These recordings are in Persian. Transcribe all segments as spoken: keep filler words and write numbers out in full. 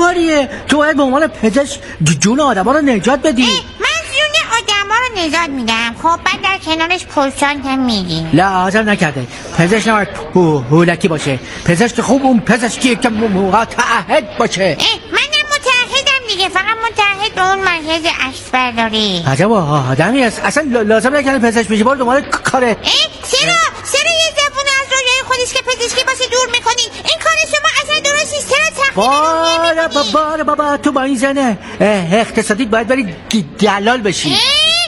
کاریه؟ تو باید به عنوان پزشک جون آدما رو نجات بدی. من جون آدما رو نجات میدم، خب بعد در کنارش پوشان هم میگی. لا حاضر نکرده. پزشک نباید هولکی باشه. پزشک خوب اون پزشکیه که متعهد باشه. منم متعهدم دیگه، فقط متعهد به اون مرکز عکس برداری. عجب آدمی است. اصلا لازم نکنه پزشک بشه، برو دنبال کاره. چرا چرا یه زبون از رویای خودش که پزشکی باشه دور میکنین؟ این کار شما اصلا درست نیست. چرا باره بابا بابا تو با این زنه اقتصادیت باید بری دلال بشی. ماده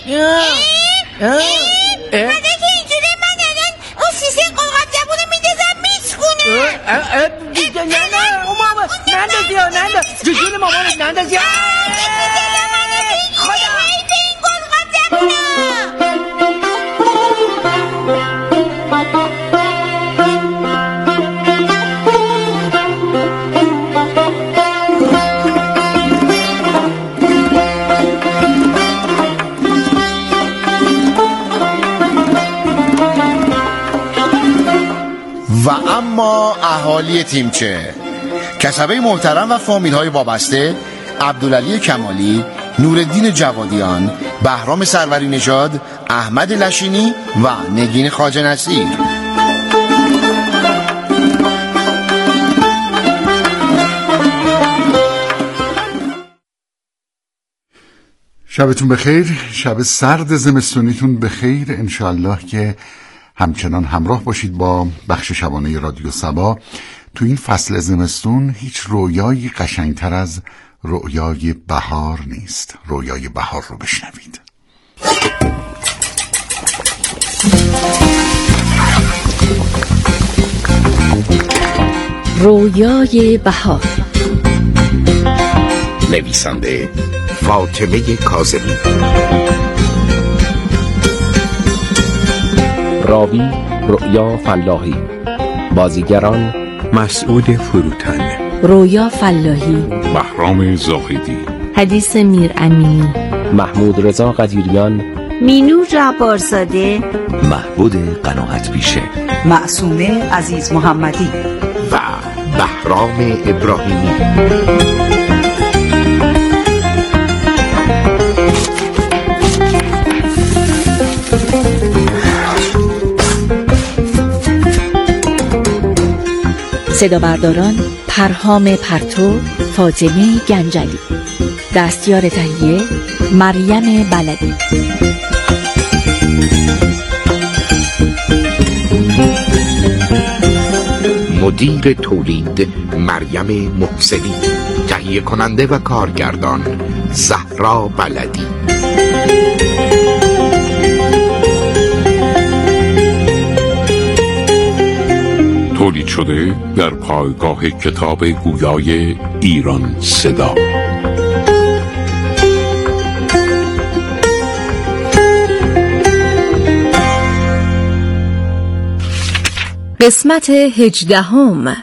که اینجوره من الان اون سیسه قوقت زبونو میدازم میسکونه. نه نه اون ماما نندازی ها ننداز جون مامانت نندازی ها خدا به این قوقت زبونو. و اما اهالی تیمچه، کسبه محترم و فامیل های وابسته: عبدالعلی کمالی، نورالدین جوادیان، بهرام سروری نژاد، احمد لشینی و نگین خواجه نصیر. شبتون بخیر، شب سرد زمستونیتون بخیر. انشالله که همچنان همراه باشید با بخش شبانه رادیو صبا. تو این فصل زمستون هیچ رویایی قشنگتر از رویای بهار نیست. رویای بهار رو بشنوید. رویای بهار، نویسنده فاطمه کاظمی، راوی رؤیا فلاحی، بازیگران مسعود فروتن، رویا فلاحی، بهرام زاهدی، حدیث میرامینی، محمود رضا قدیریان، مینو جبارزاده، محمود قناعت بیشه، معصومه عزیز محمدی و بهرام ابراهیمی. صدا برداران: پرهام پرتو، فاطمه گنجلی، دستیار تهیه مریم بلدی. مدیر تولید مریم محسنی، تهیه کننده و کارگردان زهرا بلدی. تولید شده در پایگاه کتاب گویای ایران صدا. قسمت هجدهم.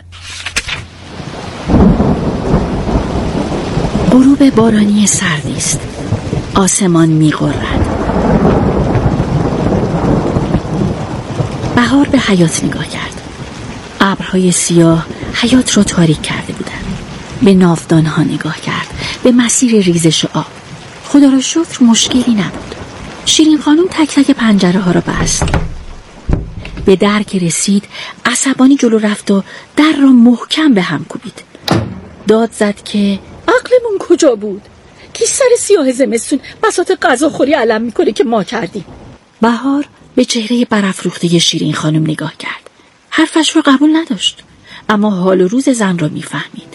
غروب بارانی سردی است. آسمان می‌غرد. بهار به حیات نگاه کرد. ابرهای سیاه حیات را تاریک کرده بودند. به ناودانها نگاه کرد، به مسیر ریزش آب. خدا را شکر مشکلی نبود. شیرین خانم تک تک پنجره ها را بست. به در که رسید عصبانی جلو رفت و در را محکم به هم کوبید. داد زد که عقلمون کجا بود؟ کی سر سیاه زمستون بساط غذاخوری علم میکنه که ما کردیم؟ بهار به چهره برافروخته شیرین خانم نگاه کرد. حرفش رو قبول نداشت، اما حال و روز زن را میفهمید.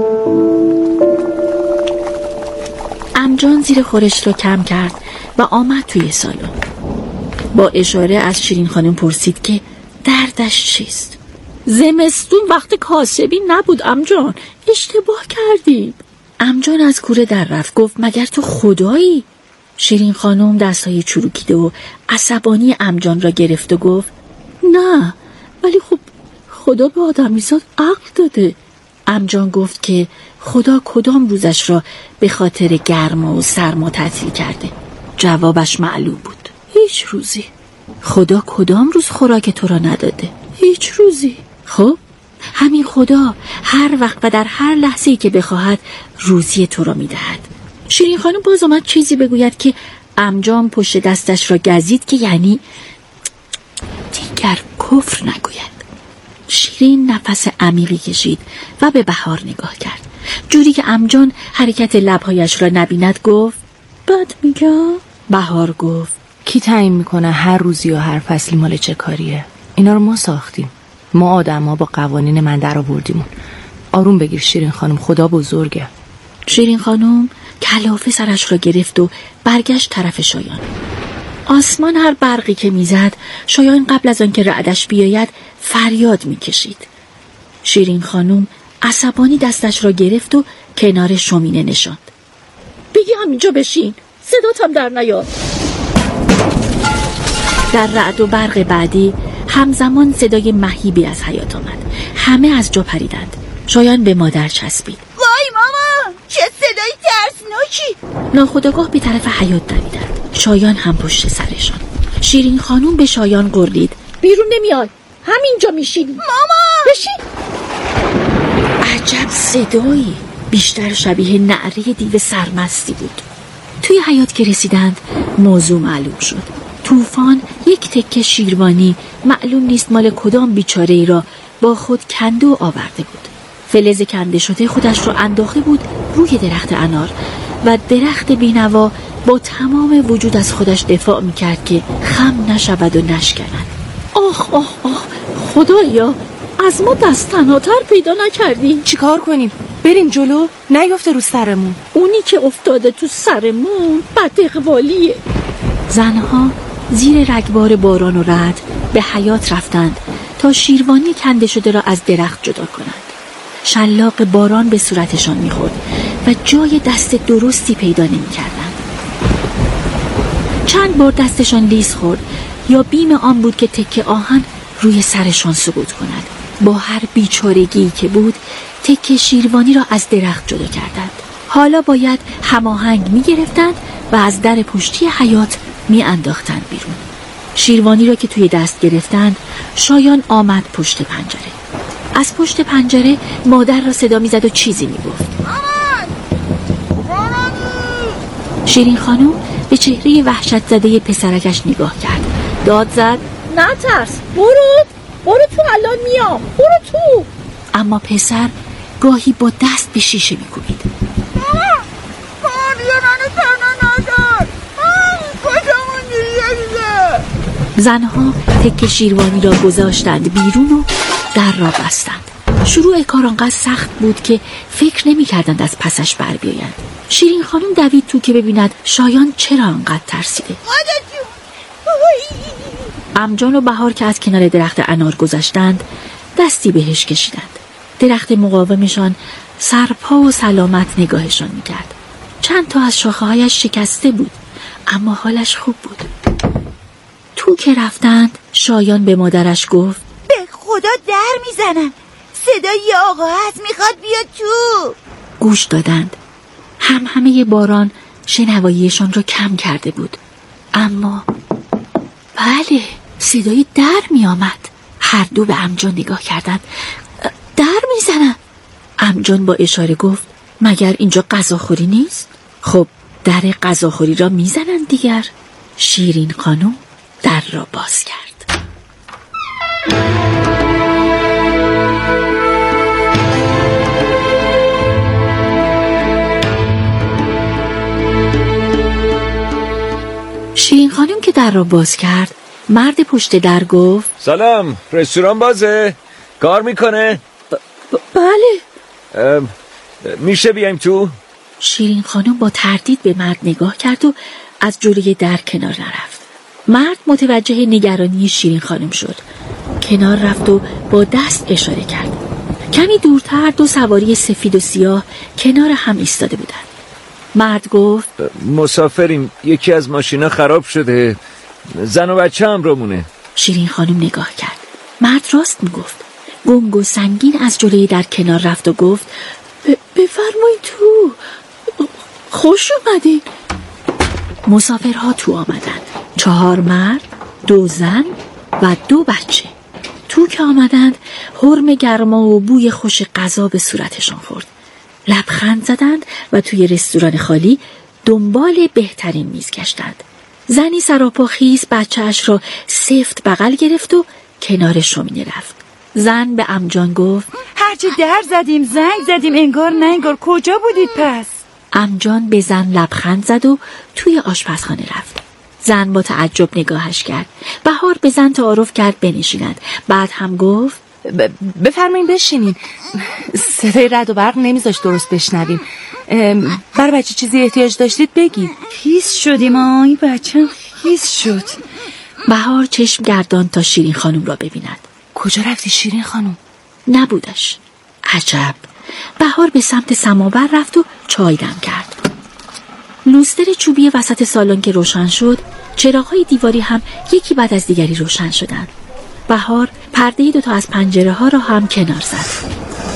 عمجان زیر خورش را کم کرد و آمد توی سالن. با اشاره از شیرین خانم پرسید که دردش چیست؟ زمستون وقت کاسبی نبود عمجان، اشتباه کردیم. عمجان از کوره در رفت، گفت مگر تو خدایی؟ شیرین خانم دستای چروکیده و عصبانی عمجان را گرفت و گفت نه، ولی خب خدا به آدمیزاد عقل داده. عمجان گفت که خدا کدام روزش را به خاطر گرما و سرما تعطیل کرده. جوابش معلوم بود، هیچ روزی. خدا کدام روز خوراک تو را نداده؟ هیچ روزی. خب همین خدا هر وقت و در هر لحظه‌ای که بخواهد روزی تو را می‌دهد. شیرین خانم باز آمد چیزی بگوید که عمجان پشت دستش را گزید که یعنی دیگر کفر نگوید. شیرین نفس عمیقی کشید و به بهار نگاه کرد. جوری که عمجان حرکت لبهایش را نبیند گفت بد میگم. بهار گفت کی تعیین میکنه هر روزی و هر فصلی مال چه کاریه؟ اینا رو ما ساختیم. ما آدم ها با قوانین من در آوردیمون. آروم بگیر شیرین خانم، خدا بزرگه. شیرین خانم کلافه سرش را گرفت و برگشت طرف شایان. آسمان هر برقی که میزد شایان قبل از آن که رعدش بیاید فریاد میکشید. شیرین خانم عصبانی دستش را گرفت و کنار شومینه نشاند. بگی همینجا بشین، صداتم در نیاد. در رعد و برق بعدی همزمان صدای مهیبی از حیاط آمد. همه از جا پریدند. شایان به مادر چسبید. وای ماما، چه صدای ترسناکی! ناخودآگاه به طرف حیاط دویدند. شایان هم پشت سرشان. شیرین خانم به شایان غرید. بیرون نمیای، همینجا میشینی. ماما بشین. عجب صدایی، بیشتر شبیه نعره دیو سرمستی بود. توی حیاط که رسیدند موضوع معلوم شد. طوفان یک تکه شیروانی معلوم نیست مال کدام بیچاره ای را با خود کنده و آورده بود. فلز کنده شده خودش را انداخته بود روی درخت انار و درخت بینوا با تمام وجود از خودش دفاع میکرد که خم نشود و نشکند. آخ آخ آخ خدایا، از ما دستناتر پیدا نکردی؟ چیکار کنیم؟ بریم جلو، نیفته رو سرمون. اونی که افتاده تو سرمون بد اقوالیه. زنها زیر رگبار باران و رعد به حیاط رفتند تا شیروانی کنده شده را از درخت جدا کنند. شلاق باران به صورتشان میخورد و جای دست درستی پیدا نمی‌کردند. چند بار دستشان لیز خورد یا بیم آن بود که تکه آهن روی سرشان سقوط کند. با هر بیچارگی که بود تکه شیروانی را از درخت جدا کردند. حالا باید هماهنگ می‌گرفتند و از در پشتی حیاط می‌انداختند بیرون. شیروانی را که توی دست گرفتند شایان آمد پشت پنجره. از پشت پنجره مادر را صدا می‌زد و چیزی می‌گفت. شیرین خانم به چهره وحشت زده پسرکش نگاه کرد. داد زد نترس، برو برو تو، الان میام، برو تو. اما پسر گاهی با دست به شیشه می‌کوبید. زنها تکه شیروانی را گذاشتند بیرون و در را بستند. شروع کار آنقدر سخت بود که فکر نمی کردند از پسش بر بیایند. شیرین خانم دوید تو که ببیند شایان چرا آنقدر ترسیده. عمجان و بهار که از کنار درخت انار گذشتند دستی بهش کشیدند. درخت مقاومشان سرپا و سلامت نگاهشان میکرد. چند تا از شاخه هایش شکسته بود اما حالش خوب بود. تو که رفتند شایان به مادرش گفت به خدا در میزنن، صدای آقا هست، میخواد بیاد تو. گوش دادند. هم همه باران شنواییشان را کم کرده بود اما بله صدای در می آمد. هر دو به عمجان نگاه کردند. در می زنن. عمجان با اشاره گفت مگر اینجا غذاخوری نیست؟ خب در غذاخوری را می زنن دیگر. شیرین خانم در را باز کرد. شیرین خانم که در را باز کرد مرد پشت در گفت سلام، رستوران بازه؟ کار میکنه؟ ب- ب- بله. میشه بیایم تو؟ شیرین خانم با تردید به مرد نگاه کرد و از جلوی در کنار نرفت. مرد متوجه نگرانی شیرین خانم شد. کنار رفت و با دست اشاره کرد. کمی دورتر دو سواری سفید و سیاه کنار هم ایستاده بودند. مرد گفت مسافریم، یکی از ماشینا خراب شده، زن و بچه هم رومونه. شیرین خانم نگاه کرد. مرد راست میگفت. گنگ و سنگین از جلوی در کنار رفت و گفت بفرمایید تو، خوش اومدین. مسافرها تو آمدند. چهار مرد، دو زن و دو بچه. تو که آمدند حرم گرما و بوی خوش غذا به صورتشان خورد. لبخند زدند و توی رستوران خالی دنبال بهترین میز گشتند. زنی سراپا خیس بچه‌اش را سفت بغل گرفت و کنار شومینه رفت. زن به عمجان گفت هرچی در زدیم زنگ زدیم انگار نه انگار کجا بودید پس؟ عمجان به زن لبخند زد و توی آشپزخانه رفت. زن با تعجب نگاهش کرد. بهار به زن تعارف کرد بنشیند. بعد هم گفت ب... بفرمایین بشینین. صدای رعد و برق نمیذاش درست بشنویم. برای بچه چیزی احتیاج داشتید بگید. خیس شدیم آه این بچه خیس شد. بهار چشم گردان تا شیرین خانم را ببیند. کجا رفتی شیرین خانم؟ نبودش. عجب. بهار به سمت سماور رفت و چای دم کرد. لوستر چوبی وسط سالن که روشن شد، چراغ‌های دیواری هم یکی بعد از دیگری روشن شدند. بهار پرده دو تا از پنجره ها را هم کنار زد.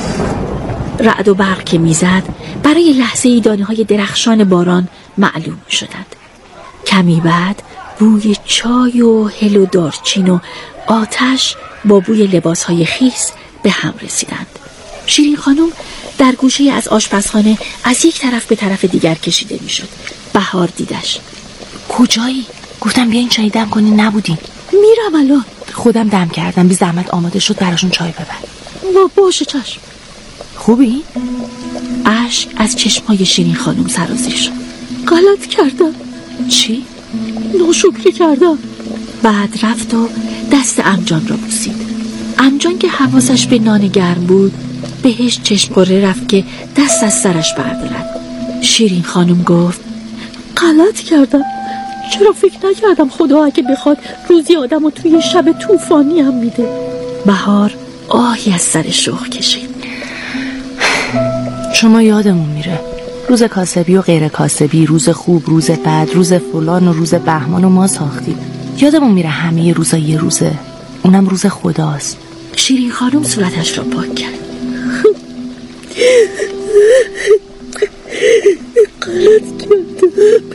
رعد و برق که میزد برای لحظه ای دانه های درخشان باران معلوم شدند. کمی بعد بوی چای و هل و دارچین و آتش با بوی لباس های خیس به هم رسیدند. شیرین خانم در گوشه از آشپزخانه از یک طرف به طرف دیگر کشیده میشد. بهار دیدش. کجایی؟ گفتم بیاین چای دم کنین نبودین. میرم الان. خودم دم کردم بی زحمت آماده شد براشون چای ببر. و باشه چشم. خوبی؟ اشک از چشمای شیرین خانم سرازیر شد. غلط کردم. چی؟ ناشکری کردم. بعد رفت و دست عمجان را بوسید. عمجان که حواسش به نان گرم بود بهش چشم قره رفت که دست از سرش بردارد. شیرین خانم گفت غلط کردم. چرا فکر نکردم خدا اگه بخواد روزی آدمو توی شب طوفانی هم میده. بهار آهی از سر شوق کشید. شما یادمون میره روز کاسبی و غیر کاسبی، روز خوب، روز بد، روز فلان و روز بهمان و ما ساختیم. یادمون میره همه روزا یه روزه، اونم روز خداست. شیرین خانم صورتش را پاک کرد. غلط کردم.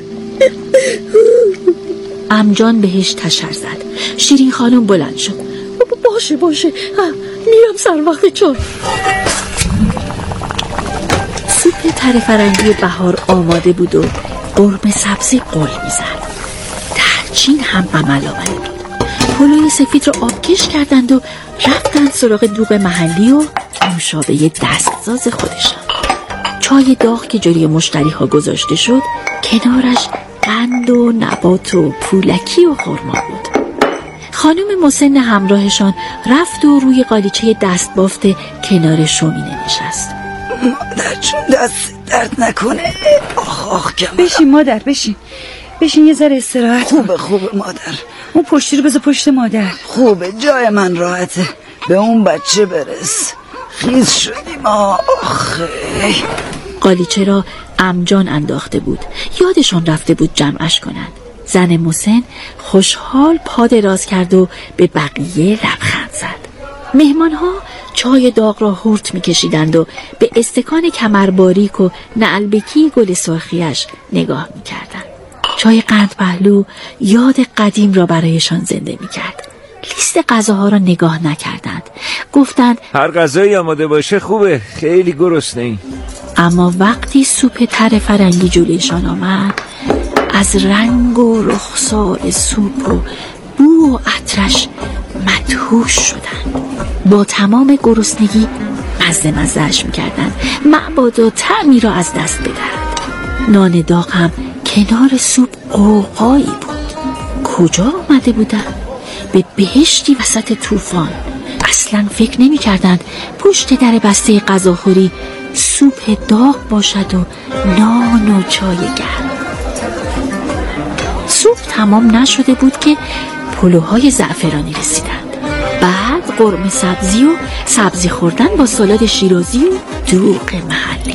عمجان بهش تشر زد. شیرین خانم بلند شد. باشه باشه میرم سر وقت چای. سوپ تره فرنگی بهار آماده بود و قرمه سبزی قل میزد. دارچین هم عمل آمده بود. پلوی سفید رو آبکش کردند و رفتند سراغ دوغ محلی و نوشابه دستساز خودشان. چای داغ که جلوی مشتری ها گذاشته شد کنارش قند و نبات و پولکی و خرما بود. خانم مسن همراهشان رفت و روی قالیچه دست بافت کنار شومینه نشست. مادر چون دست درد نکنه. آخ آخ کمرم. بشین مادر بشین بشین یه ذره استراحت. خوبه خوبه مادر. اون پشتی رو بذار پشت مادر. خوبه جای من راحته. به اون بچه برس. خیز شدیم آخه. قالیچه را عمجان انداخته بود. یادشان رفته بود جمعش کنند. زن مسن خوشحال پا دراز کرد و به بقیه لبخند زد. مهمان ها چای داغ را هورت می کشیدند و به استکان کمرباریک و نعلبکی گل سرخیش نگاه می کردند. چای قند پهلو یاد قدیم را برایشان زنده می کرد. لیست غذاها را نگاه نکردند. گفتند هر غذایی آماده باشه خوبه، خیلی گرسنه‌ایم. اما وقتی سوپ تره فرنگی جلویشان آمد از رنگ و رخسار سوپ و بو و عطرش مدهوش شدند. با تمام گرسنگی مزه مزهش میکردند. مبادا طعمی را از دست بدهد. نان داغ هم کنار سوپ قوقایی بود. کجا آمده بودند؟ به بهشتی وسط طوفان. اصلا فکر نمی کردند پشت در بسته غذاخوری سوپ داغ باشد و نان و چای گرم. سوپ تمام نشده بود که پلوهای زعفرانی رسیدند. بعد قرمه سبزی و سبزی خوردن با سالاد شیرازی و دوغ محلی.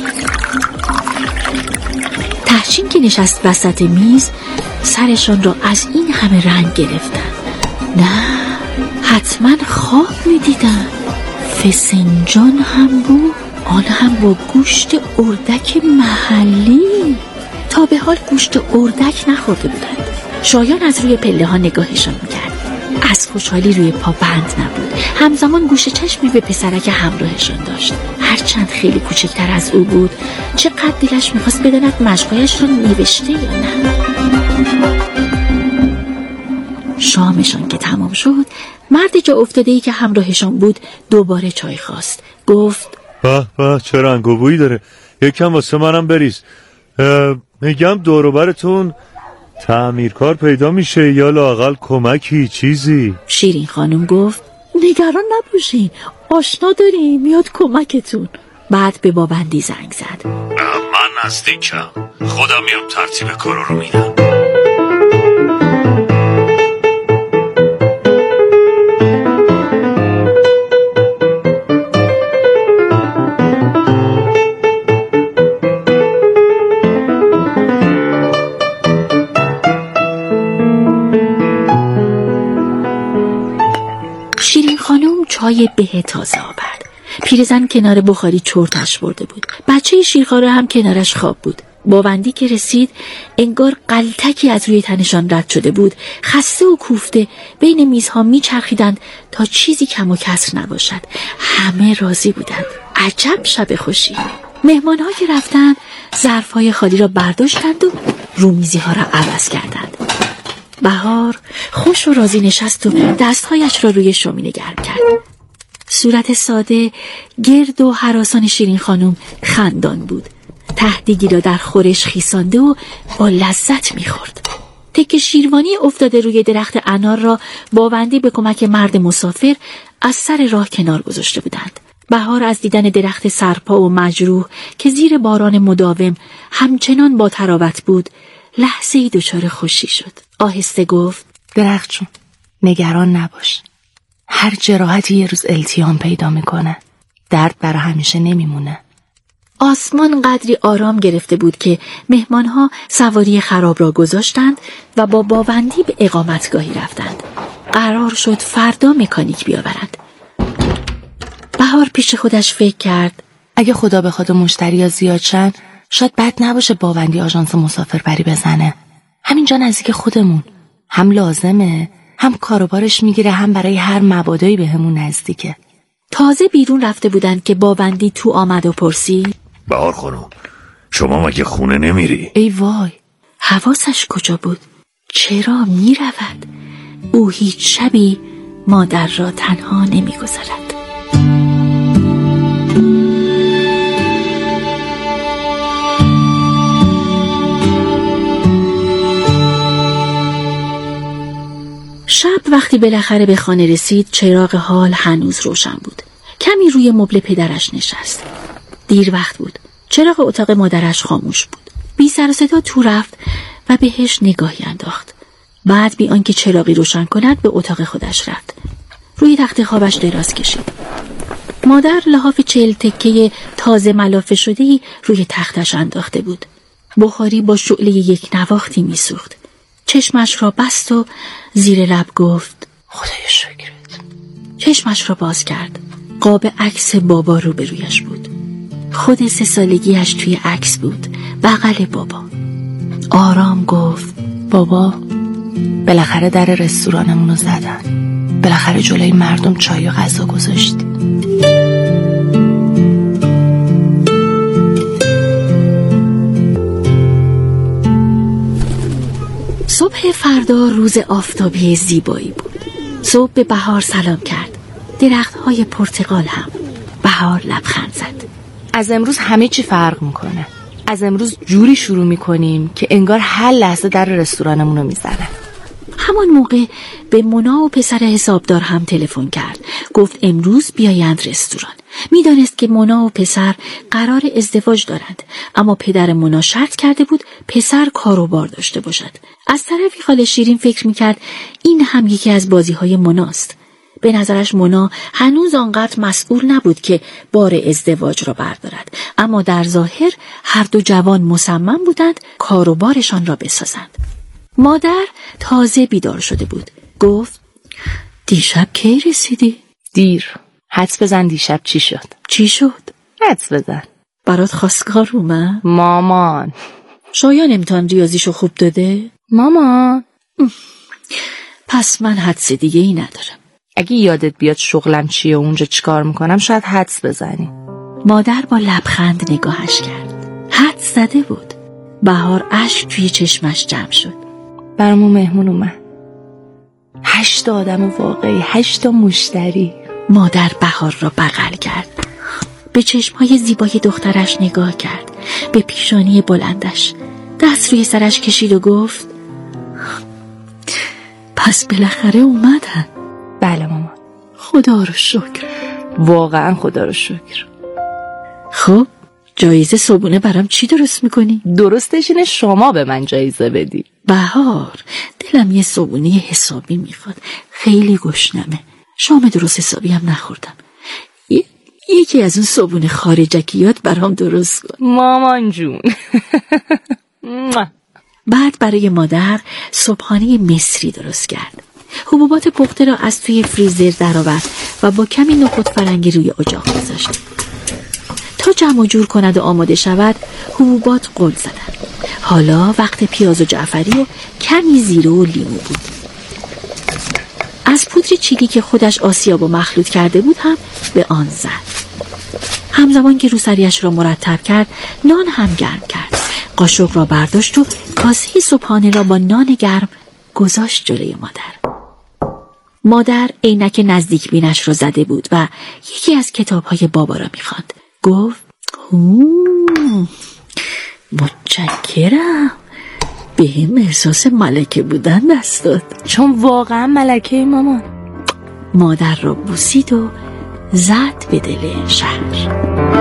تحشین که نشست وسط میز سرشان را از این همه رنگ گرفتند. نه حتما خواب می‌دیدن. فسنجان هم بود، آن هم با گوشت اردک محلی. تا به حال گوشت اردک نخورده بودند. شایان از روی پله ها نگاهشان میکرد. از خوشحالی روی پا بند نبود. همزمان گوشه چشمی به پسرک همراهشان داشت. هرچند خیلی کوچکتر از او بود، چقدر دلش میخواست بداند مشقایش را نوشته یا نه. شامشان که تمام شد، مرد جا افتاده‌ای که همراهشان بود دوباره چای خواست. گفت به به چه رنگ و بویی داره، یکم واسه منم بریز. میگم دور و برتون تعمیرکار پیدا میشه یا لااقل کمکی چیزی؟ شیرین خانم گفت نگران نباشین، آشنا داریم میاد کمکتون. بعد به بابندی زنگ زد. من نزدیکم، خودم میام ترتیب کارا رو میدم. چای به تازه آورد. پیرزن کنار بخاری چرتش برده بود. بچه شیرخواره هم کنارش خواب بود. باوندی که رسید انگار غلطکی از روی تنشان رد شده بود. خسته و کوفته بین میزها میچرخیدند تا چیزی کم و کسر نباشد. همه راضی بودند. عجب شب خوشی. مهمان‌ها که رفتند ظرف‌های خالی را برداشتند و رومیزی‌ها را عوض کردند. بهار خوش و راضی نشست و دستهایش را روی شومینه گرم کرد. صورت ساده، گرد و هراسان شیرین خانم خندان بود. تهدیگی را در خورش خیسانده و با لذت می‌خورد. تکه شیروانی افتاده روی درخت انار را باوندی به کمک مرد مسافر از سر راه کنار گذاشته بودند. بهار از دیدن درخت سرپا و مجروح که زیر باران مداوم همچنان با تراوت بود لحظه‌ای دچار خوشی شد. آهسته گفت درخت جون نگران نباش، هر جراحتی یه روز التیام پیدا میکنه، درد برای همیشه نمیمونه. آسمان قدری آرام گرفته بود که مهمانها سواری خراب را گذاشتند و با باوندی به اقامتگاهی رفتند. قرار شد فردا مکانیک بیاورند. بهار پیش خودش فکر کرد اگه خدا بخواد مشتری زیاد شن شاید بد نباشه باوندی آژانس مسافربری بزنه. همینجا نزدیک خودمون، هم لازمه هم کاروبارش میگیره، هم برای هر مبادایی به همون نزدیکه. تازه بیرون رفته بودند که باوندی تو آمد و پرسید بهار خانم شما مگه خونه نمیری؟ ای وای، حواسش کجا بود؟ چرا میرود؟ او هیچ شبی مادر را تنها نمیگذارد. شب وقتی بالاخره به خانه رسید چراغ حال هنوز روشن بود. کمی روی مبل پدرش نشست. دیر وقت بود. چراغ اتاق مادرش خاموش بود. بی سر و صدا تو رفت و بهش نگاهی انداخت. بعد بی آنکه چراغی روشن کند به اتاق خودش رفت. روی تخت خوابش دراز کشید. مادر لحاف چهل تکه تازه ملافه شده‌ای روی تختش انداخته بود. بخاری با شعله یک نواختی میسوخت. چشمش را بست و زیر لب گفت خدای شکرت. چشمش را باز کرد. قاب عکس بابا روبرویش بود. خود سه سالگیش توی عکس بود، بغل بابا. آرام گفت بابا بالاخره در رستورانمون رو زدن، بالاخره جلوی مردم چای و غذا گذاشتی. صبح فردا روز آفتابی زیبایی بود. صبح به بهار سلام کرد. درخت‌های پرتقال هم. بهار لبخند زد. از امروز همه چی فرق میکنه. از امروز جوری شروع میکنیم که انگار هر لحظه در رستورانمون رو میزنن. همان موقع به مونا و پسر حسابدار هم تلفن کرد. گفت امروز بیایند رستوران. میدانست که مونا و پسر قرار ازدواج دارند، اما پدر مونا شرط کرده بود پسر کاروبار داشته باشد. از طرفی خاله شیرین فکر میکرد این هم یکی از بازی‌های موناست. به نظرش مونا هنوز آنقدر مسئول نبود که بار ازدواج را بردارد، اما در ظاهر هر دو جوان مصمم بودند کاروبارشان را بسازند. مادر تازه بیدار شده بود. گفت دیشب کی رسیدی؟ دیر. حدس بزن دیشب چی شد؟ چی شد؟ حدس بزن. برات خواستگار اومد؟ مامان. شایان امتحان ریاضیشو خوب داده؟ مامان. پس من حدس دیگه ای ندارم. اگه یادت بیاد شغلم چیه و اونجا چیکار میکنم شاید حدس بزنی. مادر با لبخند نگاهش کرد. حدس زده بود. بهار اشک توی چشمش جمع شد. برامون مهمون اومد. هشت آدم واقعی، هشت مشتری. مادر بهار را بغل کرد. به چشمهای زیبای دخترش نگاه کرد. به پیشانی بلندش. دست روی سرش کشید و گفت پس بالاخره اومدن. بله مامان. خدا رو شکر. واقعا خدا رو شکر. خب جایزه صبحونه برام چی درست میکنی؟ درستش اینه شما به من جایزه بدی. بهار، دلم یه صبحونه حسابی میخواد. خیلی گشنمه. شام درست حسابی هم نخوردم. ی... یکی از اون صبحونه خارجکیات برام درست کن. مامان جون. بعد برای مادر صبحانه مصری درست کرد. حبوبات پخته را از توی فریزر درآورد و با کمی نخود فرنگی روی اجاق گذاشت. تا جمع و جور کند و آماده شود حبوبات غل زدند. حالا وقت پیاز و جعفری و کمی زیره و لیمو بود. از پودر چیلی که خودش آسیاب و مخلوط کرده بود هم به آن زد. همزمان که روسریش را مرتب کرد نان هم گرم کرد. قاشق را برداشت و کاسه صبحانه را با نان گرم گذاشت جلوی مادر. مادر عینک نزدیک بینش را زده بود و یکی از کتاب‌های بابا را می‌خواند. گفت متشکرم، به هم احساس ملکه بودن دست داد. چون واقعا ملکه مامان. مادر را بوسید و زد به دل شهر.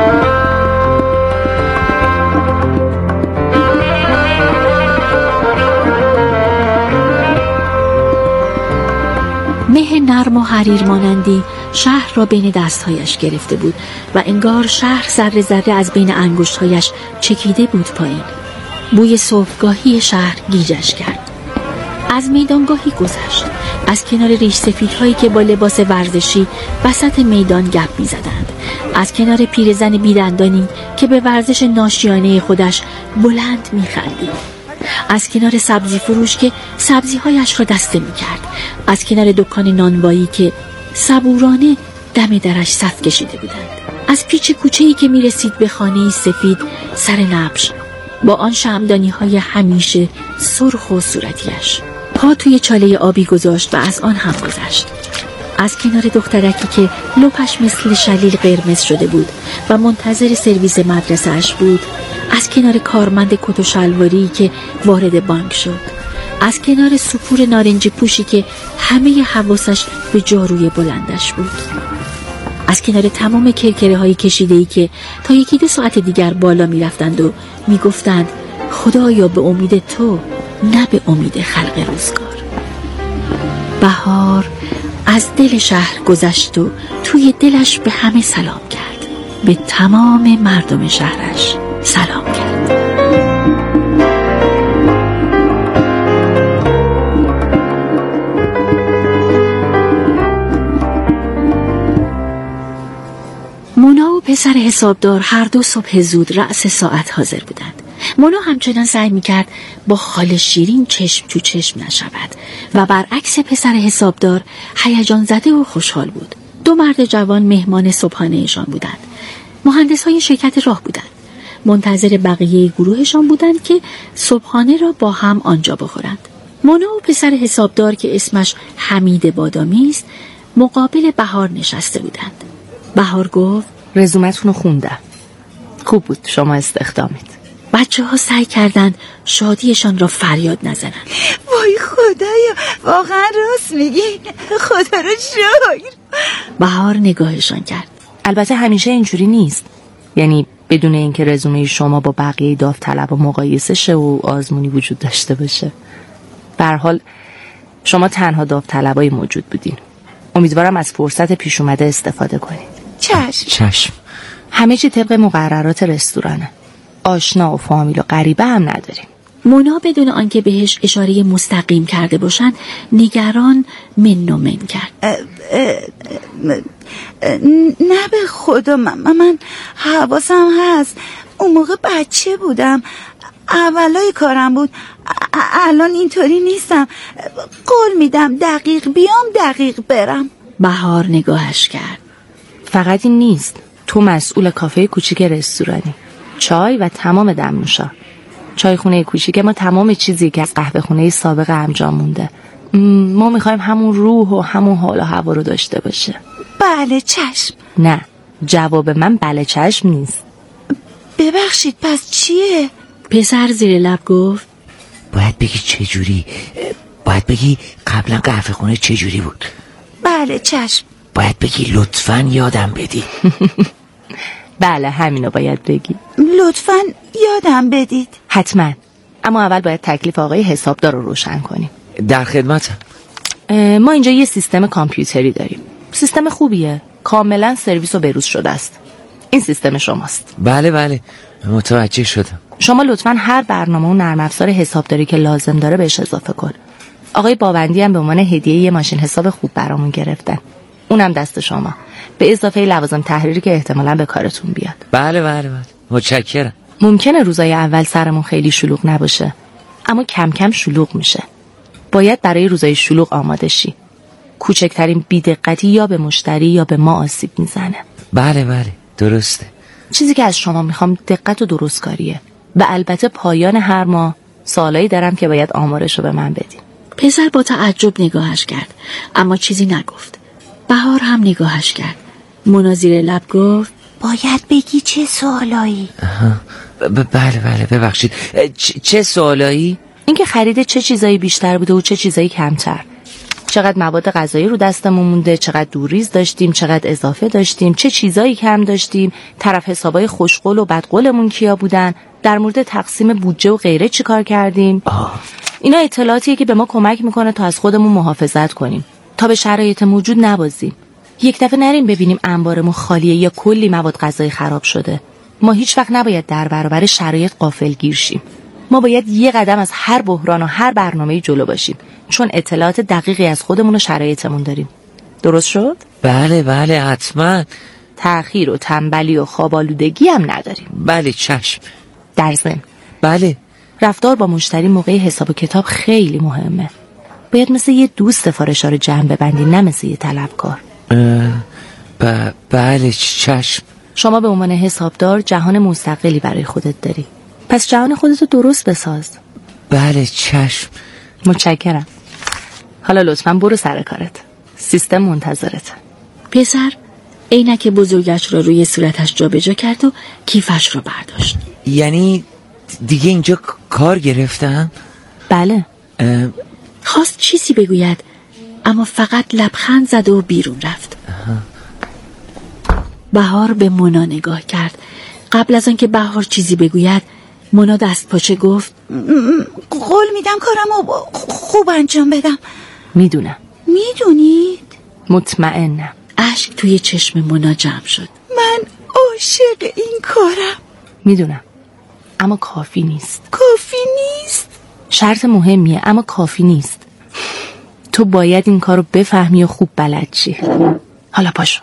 مه نرم و حریر مانندی شهر را بین دستهایش گرفته بود و انگار شهر ذره ذره از بین انگشتهایش چکیده بود پایین. بوی صبحگاهی شهر گیجش کرد. از میدانگاهی گذشت، از کنار ریش سفیدهایی که با لباس ورزشی وسط میدان گپ می زدند، از کنار پیرزن بیدندانی که به ورزش ناشیانه خودش بلند می خندید، از کنار سبزی فروش که سبزیهایش را دسته می کرد، از کنار دکان نانوایی که صبورانه دم درش صف کشیده بودند، از پیچ کوچه‌ای که می رسید به خانه‌ای سفید سر نبش با آن شمعدانی های همیشه سرخ و صورتیش. پا توی چاله آبی گذاشت و از آن هم گذشت. از کنار دخترکی که لپش مثل شلیل قرمز شده بود و منتظر سرویس مدرسه‌اش بود، از کنار کارمند کت و شلواری که وارد بانک شد، از کنار سپور نارنجی پوشی که همه حواسش به جاروی بلندش بود، از کنار تمام کرکره های کشیده‌ای که تا یکی دو ساعت دیگر بالا می رفتند و می گفتند خدایا به امید تو نه به امید خلق روزگار. بهار از دل شهر گذشت و توی دلش به همه سلام کرد. به تمام مردم شهرش سلام کرد. مونا و پسر حسابدار هر دو صبح زود رأس ساعت حاضر بودند. مونا همچنان سعی می‌کرد با خاله شیرین چشم تو چشم نشود و برعکس پسر حسابدار هیجان زده و خوشحال بود. دو مرد جوان مهمان صبحانه‌شان بودند. مهندس‌های شرکت راه بودند. منتظر بقیه گروهشان بودند که صبحانه را با هم آنجا بخورند. مونا و پسر حسابدار که اسمش حمید بادامی است، مقابل بهار نشسته بودند. بهار گفت رزومتون رو خوندم. خوب بود، شما استخدامید. بچه ها سعی کردند شادیشان را فریاد نزنند. وای خدایا، واقعا راست میگی، خدا رو شکر. بهار نگاهشان کرد. البته همیشه اینجوری نیست، یعنی بدون اینکه رزومه شما با بقیه داوطلبا مقایسه شه و آزمونی وجود داشته باشه. به هر حال شما تنها داوطلبای موجود بودین. امیدوارم از فرصت پیش اومده استفاده کنید. چشم. چشم. همه چی طبق مقررات رستورانه. آشنا و فامیل و غریبه هم نداریم. مونا بدون آنکه بهش اشاره مستقیم کرده باشند نگران من و من کرد. اه اه اه نه به خدا، من, من حواسم هست، اون موقع بچه بودم، اولای کارم بود، الان اینطوری نیستم. قول میدم دقیق بیام دقیق برم. بهار نگاهش کرد. فقط این نیست، تو مسئول کافه کوچیک رستورانی، چای و تمام دمنوشا. چای خونه کوچیک ما تمام چیزی که از قهوه خونه سابق انجام مونده. ما میخوایم همون روح و همون حال و هوا رو داشته باشه. بله چشم. نه، جواب من بله چشم نیست. ببخشید پس چیه؟ پسر زیر لب گفت باید بگی چه جوری، باید بگی قبلا قهوه خونه چه جوری بود. بله چشم. باید بگی لطفاً یادم بدی. بله همینو باید بگی. لطفاً یادم بدید. حتما. اما اول باید تکلیف آقای حسابدار رو روشن کنیم. در خدمتم. ما اینجا یه سیستم کامپیوتری داریم. سیستم خوبیه، کاملا سرویس و بروز شده است. این سیستم شماست. بله بله متوجه شدم. شما لطفاً هر برنامه و نرم افزار حسابداری که لازم داره بهش اضافه کن. آقای باوندی هم به عنوان هدیه یه ماشین حساب خوب برامون گرفتن. اونم دست شما، به اضافه لوازم تحریری که احتمالاً به کارتون بیاد. بله بله بله متشکرم. ممکنه روزای اول سرمون خیلی شلوغ نباشه، اما کم کم شلوغ میشه. باید برای روزای شلوغ آماده شی. کوچکترین بی‌دقتی یا به مشتری یا به ما آسیب میزنه. بله بله درسته. چیزی که از شما میخوام دقت و درستکاریه و البته پایان هر ماه سوالایی دارم که باید آمارشو به من بدین. پسر با تعجب نگاهش کرد اما چیزی نگفت. بهار هم نگاهش کرد. مونا زیر لب گفت باید بگی چه سوالایی. ب- بله بله ببخشید. چ- چه سوالایی؟ اینکه خرید چه چیزایی بیشتر بوده و چه چیزایی کمتر. چقدر مواد غذایی رو دستمون مونده، چقدر دوریز داشتیم، چقدر اضافه داشتیم، چه چیزایی کم داشتیم، طرف حسابای خوشقول و بدقولمون کیا بودن، در مورد تقسیم بودجه و غیره چی کار کردیم. آه. اینا اطلاعاتیه که به ما کمک میکنه تا از خودمون محافظت کنیم، تا به شرایط موجود نبازیم. یک دفعه نریم ببینیم انبارمون خالیه یا کلی مواد غذایی خراب شده. ما هیچ وقت نباید در برابر شرایط غافلگیر شیم. ما باید یه قدم از هر بحران و هر برنامه‌ای جلو باشیم، چون اطلاعات دقیقی از خودمون و شرایطمون داریم. درست شد؟ بله بله حتما. تأخیر و تنبلی و خوابالودگی هم نداریم. بله چشم. در ضمن بله رفتار با مشتری موقع حساب و کتاب خیلی مهمه. باید مثل یه دوست سفارش‌ها رو جمع ببندی، نه مثل یه طلبکار. ب- بله چشم. شما به عنوان حسابدار جهان مستقلی برای خودت داری، پس جهان خودتو درست بساز. بله چشم. متشکرم. حالا لطفاً برو سر کارت، سیستم منتظرت. پسر عینک بزرگش را روی صورتش جابجا کرد و کیفش را برداشت. یعنی دیگه اینجا کار گرفتم؟ بله. خواست چیزی بگوید اما فقط لبخند زد و بیرون رفت. اه. بهار به مونا نگاه کرد. قبل از آنکه بهار چیزی بگوید مونا دست پاچه گفت قول میدم کارمو خوب انجام بدم. میدونم. میدونید؟ مطمئنم. اشک توی چشم مونا جمع شد. من عاشق این کارم. میدونم اما کافی نیست. کافی نیست؟ شرط مهمیه اما کافی نیست. تو باید این کارو بفهمی و خوب بلد شی. حالا پاشو.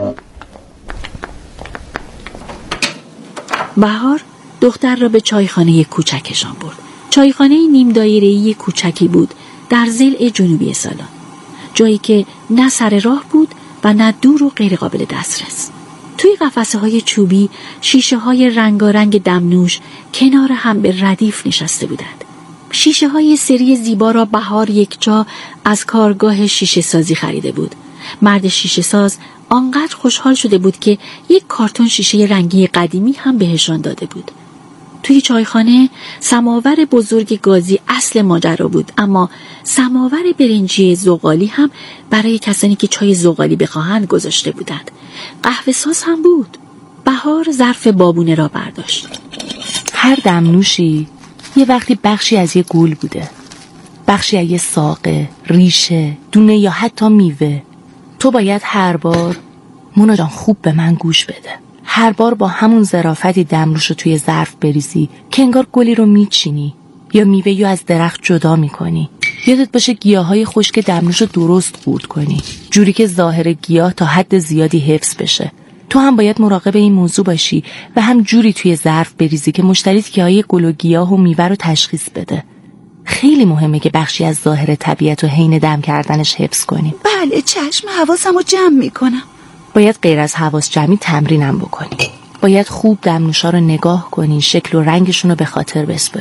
بهار دختر را به چایخانه کوچکشان برد. چایخانه نیم دایره‌ای کوچکی بود در ضلع جنوبی سالن، جایی که نه سر راه بود و نه دور و غیر قابل دسترس. توی قفسه های چوبی شیشه های رنگارنگ دمنوش کنار هم به ردیف نشسته بودند. شیشه های سری زیبا را بهار یکجا از کارگاه شیشه سازی خریده بود. مرد شیشه ساز آنقدر خوشحال شده بود که یک کارتون شیشه رنگی قدیمی هم بهشان داده بود. توی چایخانه سماور بزرگ گازی اصل ماجرا بود، اما سماور برنجی زغالی هم برای کسانی که چای زغالی بخواهند گذاشته بودند. قهوه ساز هم بود. بهار ظرف بابونه را برداشت. هر دمنوشی یه وقتی بخشی از یه گل بوده، بخشی از یه ساقه، ریشه، دونه یا حتی میوه. تو باید هر بار مونا جان خوب به من گوش بده، هر بار با همون ظرافتی دمنوش رو توی ظرف بریزی که انگار گلی رو میچینی یا میوه یا از درخت جدا میکنی. یادت باشه گیاهای خشک دمنوش رو درست قورت کنی، جوری که ظاهر گیاه تا حد زیادی حفظ بشه. تو هم باید مراقب این موضوع باشی و هم جوری توی ظرف بریزی که مشتری تیکه‌های گل و گیاه و میوه رو تشخیص بده. خیلی مهمه که بخشی از ظاهر طبیعت و حین دم کردنش حفظ کنیم. بله چشم، حواسمو جمع میکنم. باید غیر از حواس جمعی تمرینم بکنیم. باید خوب دمنوشا رو نگاه کنی، شکل و رنگشون رو به خاطر بسپاری.